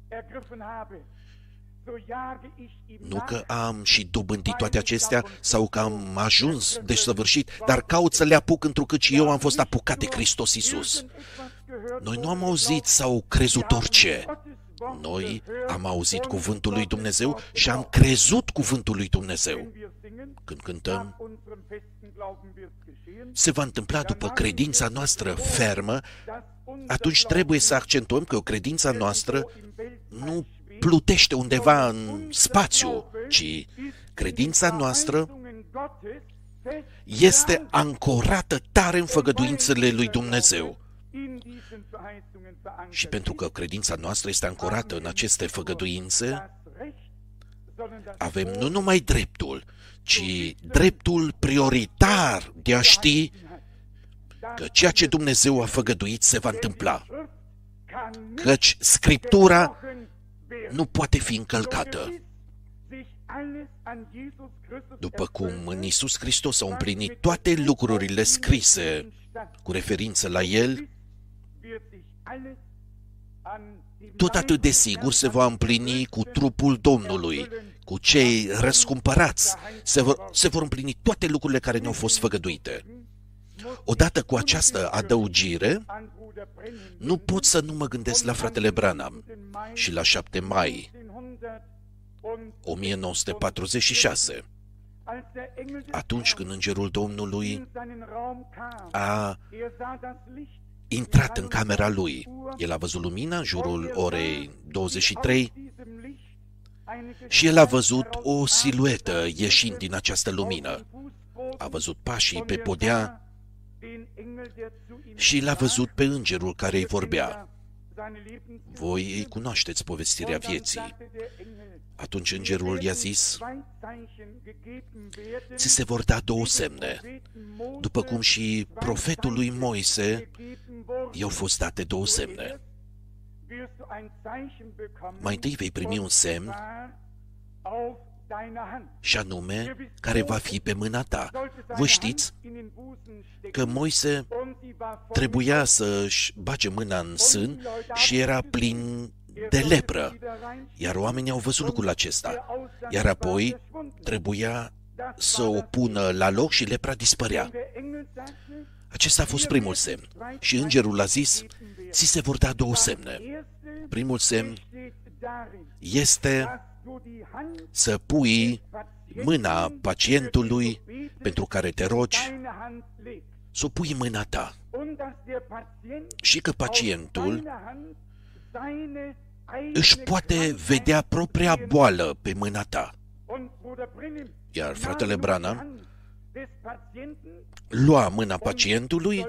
Nu că am și dobândit toate acestea sau că am ajuns desăvârșit, dar caut să le apuc întrucât și eu am fost apucat de Hristos Iisus. Noi nu am auzit sau crezut orice. Noi am auzit cuvântul lui Dumnezeu și am crezut cuvântul lui Dumnezeu. Când cântăm, se va întâmpla după credința noastră fermă, atunci trebuie să accentuăm că o credința noastră nu plutește undeva în spațiu, ci credința noastră este ancorată tare în făgăduințele lui Dumnezeu. Și pentru că credința noastră este ancorată în aceste făgăduințe, avem nu numai dreptul, ci dreptul prioritar de a ști că ceea ce Dumnezeu a făgăduit se va întâmpla. Căci Scriptura nu poate fi încălcată. După cum în Iisus Hristos s-au împlinit toate lucrurile scrise cu referință la El, tot atât de sigur se va împlini cu trupul Domnului, cu cei răscumpărați. Se vor împlini toate lucrurile care ne-au fost făgăduite. Odată cu această adăugire, nu pot să nu mă gândesc la fratele Branham și la 7 mai 1946, atunci când îngerul Domnului a intrat în camera lui. El a văzut lumina în jurul orei 23 și el a văzut o siluetă ieșind din această lumină. A văzut pașii pe podea și l-a văzut pe îngerul care îi vorbea. Voi îi cunoașteți povestirea vieții. Atunci îngerul i-a zis: ți se vor da 2 semne, după cum și profetului Moise i-au fost date două semne. Mai întâi vei primi un semn, și anume care va fi pe mâna ta. Voi știți că Moise trebuia să-și bage mâna în sân și era plin de lepră, iar oamenii au văzut lucrul acesta, iar apoi trebuia să o pună la loc și lepra dispărea. Acesta a fost primul semn și îngerul a zis: ți se vor da două semne. Primul semn este să pui mâna pacientului pentru care te rogi, să o pui în mâna ta și că pacientul își poate vedea propria boală pe mâna ta. Iar fratele Branham lua mâna pacientului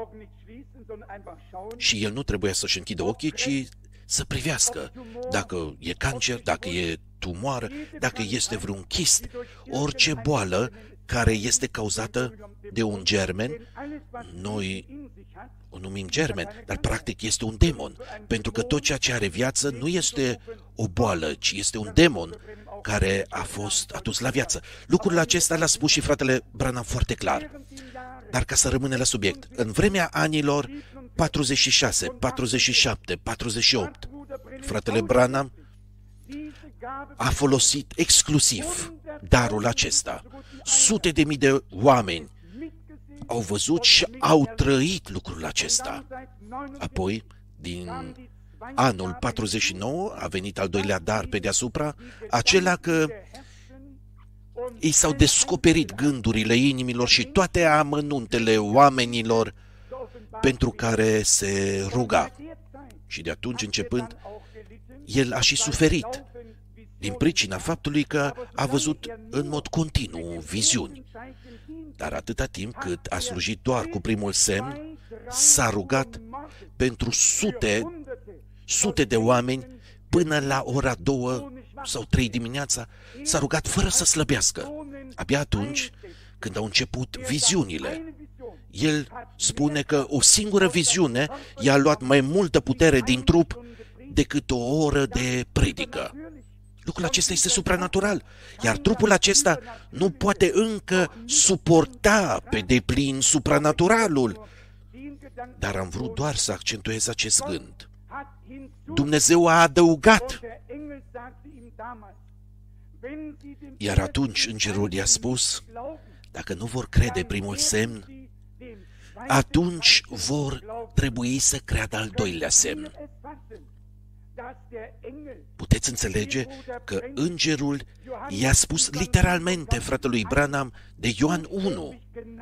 și el nu trebuia să-și închidă ochii, ci să privească dacă e cancer, dacă e tumoară, dacă este vreun chist, orice boală care este cauzată de un germen. Noi o numim germen, dar practic este un demon, pentru că tot ceea ce are viață nu este o boală, ci este un demon care a fost adus la viață. Lucrul acesta l-a spus și fratele Branham foarte clar. Dar ca să rămâne la subiect, în vremea anilor 46, 47, 48, fratele Branham a folosit exclusiv darul acesta. Sute de mii de oameni au văzut și au trăit lucrul acesta. Apoi, din anul 49, a venit al doilea dar pe deasupra, acela că ei s-au descoperit gândurile inimilor și toate amănuntele oamenilor pentru care se ruga. Și de atunci începând, el a și suferit din pricina faptului că a văzut în mod continuu viziuni. Dar atâta timp cât a slujit doar cu primul semn, s-a rugat pentru sute de oameni până la ora 2 sau 3 dimineața, s-a rugat fără să slăbească. Abia atunci, când au început viziunile, el spune că o singură viziune i-a luat mai multă putere din trup decât o oră de predică. Lucrul acesta este supranatural, iar trupul acesta nu poate încă suporta pe deplin supranaturalul. Dar am vrut doar să accentuez acest gând. Dumnezeu a adăugat. Iar atunci îngerul i-a spus: dacă nu vor crede primul semn, atunci vor trebui să creadă al doilea semn. Puteți înțelege că îngerul i-a spus literalmente fratelui Branham de Ioan 1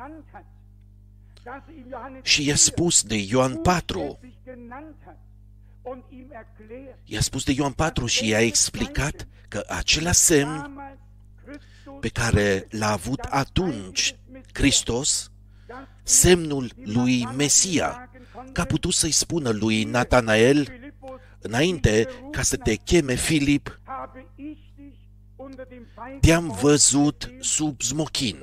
și i-a spus de Ioan 4. I-a spus de Ioan 4 și i-a explicat că acela semn pe care l-a avut atunci Hristos, semnul lui Mesia, că a putut să-i spună lui Natanael, înainte ca să te cheme Filip, te-am văzut sub smochin.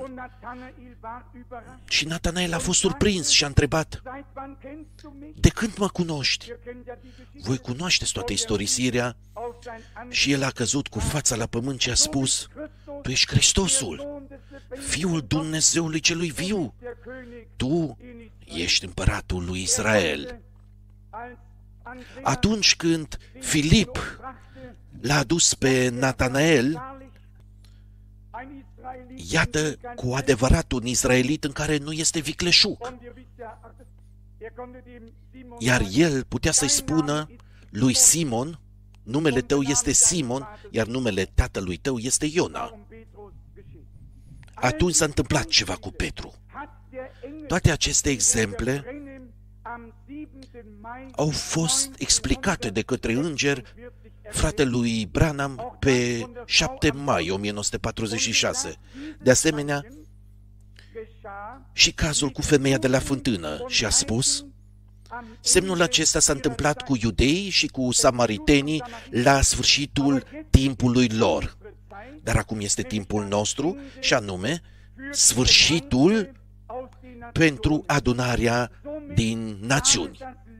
Și Natanael a fost surprins și a întrebat: de când mă cunoști? Voi cunoașteți toată istorisirea. Și el a căzut cu fața la pământ și a spus: tu ești Hristosul, Fiul Dumnezeului celui viu. Tu ești împăratul lui Israel. Atunci când Filip l-a adus pe Natanael, iată cu adevărat un israelit în care nu este vicleșug. Iar el putea să-i spună lui Simon: numele tău este Simon, iar numele tatălui tău este Iona. Atunci s-a întâmplat ceva cu Petru. Toate aceste exemple au fost explicate de către înger fratelui Branham pe 7 mai 1946. De asemenea, și cazul cu femeia de la fântână, și a spus: semnul acesta s-a întâmplat cu iudeii și cu samaritenii la sfârșitul timpului lor. Dar acum este timpul nostru, și anume sfârșitul pentru adunarea din națiuni.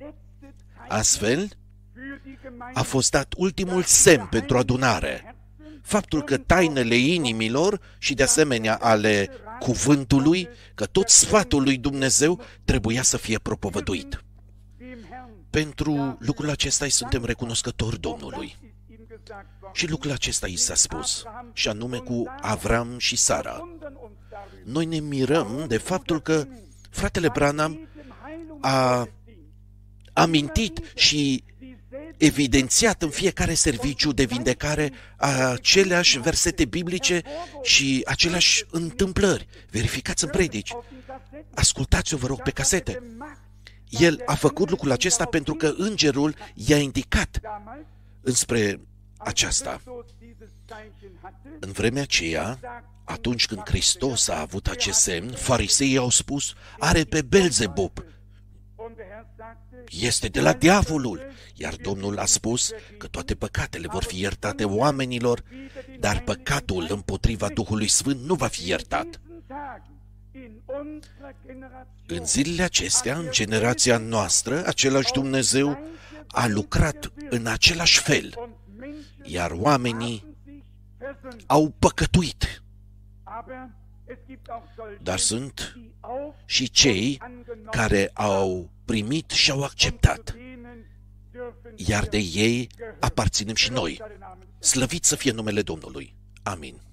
Astfel, a fost dat ultimul semn pentru adunare, faptul că tainele inimilor și de asemenea ale cuvântului, că tot sfatul lui Dumnezeu trebuia să fie propovăduit. Pentru lucrul acesta îi suntem recunoscători Domnului. Și lucrul acesta i s-a spus, și anume cu Avram și Sara. Noi ne mirăm de faptul că fratele Branham a amintit și evidențiat în fiecare serviciu de vindecare aceleași versete biblice și aceleași întâmplări. Verificați în predici. Ascultați-o, vă rog, pe casete. El a făcut lucrul acesta pentru că îngerul i-a indicat înspre aceasta. În vremea aceea, atunci când Hristos a avut acest semn, fariseii au spus, are pe Belzebub, este de la diavolul, iar Domnul a spus că toate păcatele vor fi iertate oamenilor, dar păcatul împotriva Duhului Sfânt nu va fi iertat. În zilele acestea, în generația noastră, același Dumnezeu a lucrat în același fel, iar oamenii au păcătuit. Dar sunt și cei care au primit și au acceptat, iar de ei aparținem și noi. Slăvit să fie numele Domnului. Amin.